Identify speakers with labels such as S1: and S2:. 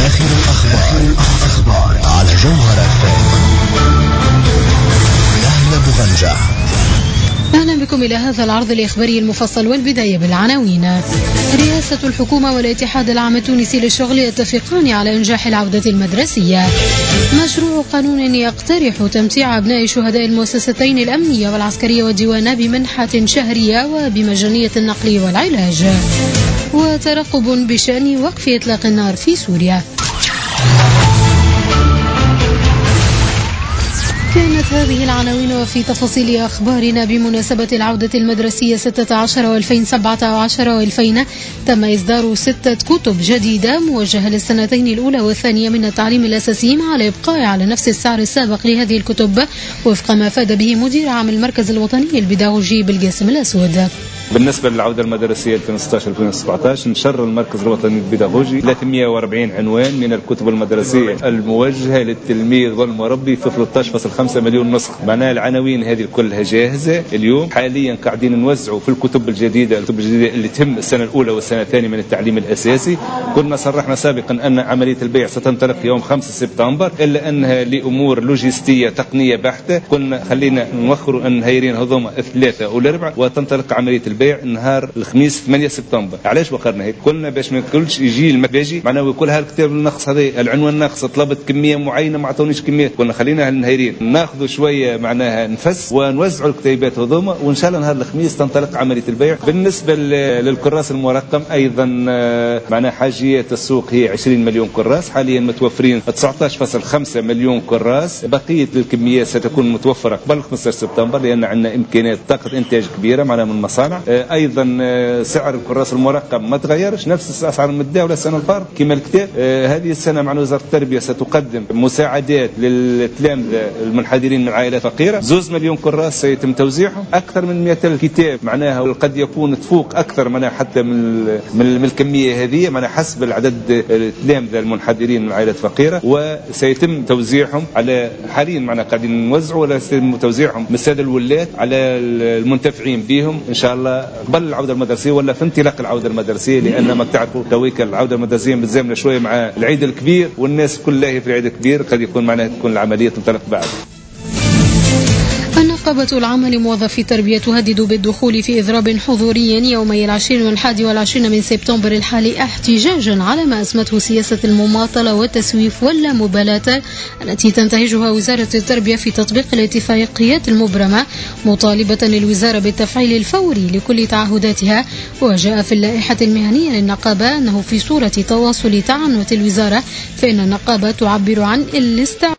S1: آخر الأخبار على جوهرة نهلة بغنجة.
S2: أهلا بكم إلى هذا العرض الإخباري المفصل، والبداية بالعناوين. رئاسة الحكومة والاتحاد العام التونسي للشغل يتفقان على إنجاح العودة المدرسية. مشروع قانون يقترح تمتيع أبناء شهداء المؤسستين الأمنية والعسكرية والديوان بمنحة شهرية وبمجانية النقل والعلاج. وترقب بشأن وقف إطلاق النار في سوريا. كانت هذه العناوين. وفي تفاصيل أخبارنا، بمناسبة العودة المدرسية 16 و2017 و2000 تم إصدار 6 كتب جديدة موجهة للسنتين الأولى والثانية من التعليم الأساسي، مع الإبقاء على نفس السعر السابق لهذه الكتب، وفق ما أفاد به مدير عام المركز الوطني البيداغوجي بالقاسم الأسود.
S3: بالنسبة للعودة المدرسية 2016-2017 نشر المركز الوطني البيداغوجي 340 عنوان من الكتب المدرسية الموجهة للتلميذ والمربي في 13.5 مليون نسخة. معناها العناوين هذه كلها جاهزة اليوم. حاليا قاعدين نوزعوا في الكتب الجديدة اللي تهم السنة الأولى والسنة الثانية من التعليم الأساسي. كنا صرحنا سابقا أن عملية البيع ستنطلق يوم 5 سبتمبر، إلا أنها لأمور لوجستية تقنية بحتة قلنا خلينا نوخروا النهارين هذوما 3 و4 وتنطلق عملية البيع نهار الخميس 8 سبتمبر. علاش وقرنا هيك؟ قلنا باش ما يكونش يجي المباجي معناه يقول هالكتاب النقص هذا العنوان ناقص، طلبت كمية معينة ما عطونيش كمية. قلنا خلينا هالنهارين ناخذوا شوية معناها نفس ونوزعوا الكتيبات هذوما، وإن شاء الله نهار الخميس تنطلق عملية البيع. بالنسبة للكراس المرقم أيضا معناها حاجيات السوق هي 20 مليون كراس، حاليا متوفرين 19.5 مليون كراس. بقية الكميات ستكون متوفرة قبل 15 سبتمبر، لأن عندنا إمكانيات طاقة إنتاج كبيرة معناها من مصانع. ايضا سعر الكراس المرقم ما تغيرش، نفس الاسعار المتداوله السنه الفارقه كما الكتاب. هذه السنه مع وزاره التربيه ستقدم مساعدات للتلامذه المنحدرين من عائلات فقيره. 2 مليون كراس سيتم توزيعهم. اكثر من 200 كتاب معناها قد يكون تفوق اكثر معناها حتى من الكميه هذه معناها حسب العدد التلامذه المنحدرين من عائلات فقيره، وسيتم توزيعهم على حاليا معناها قاعدين نوزعوا ولا سيتم توزيعهم من الساده الولاة على المنتفعين بهم ان شاء الله قبل العودة المدرسية ولا في انطلاق العودة المدرسية، لأن ما تعرفوا تويك العودة المدرسية متزامنة شوية مع العيد الكبير، والناس كلها في العيد الكبير قد يكون معناها تكون العملية تنطلق بعد.
S2: النقابة العامة لموظفي التربية تهدد بالدخول في إضراب حضوري يومي 20 و21 من سبتمبر الحالي، احتجاجا على ما أسمته سياسة المماطلة والتسويف واللامبالاة التي تنتهجها وزارة التربية في تطبيق الاتفاقيات المبرمة، مطالبة الوزارة بالتفعيل الفوري لكل تعهداتها. وجاء في اللائحة المهنية للنقابة أنه في صورة تواصل تعنت الوزارة، فإن النقابة تعبر عن الاستعداد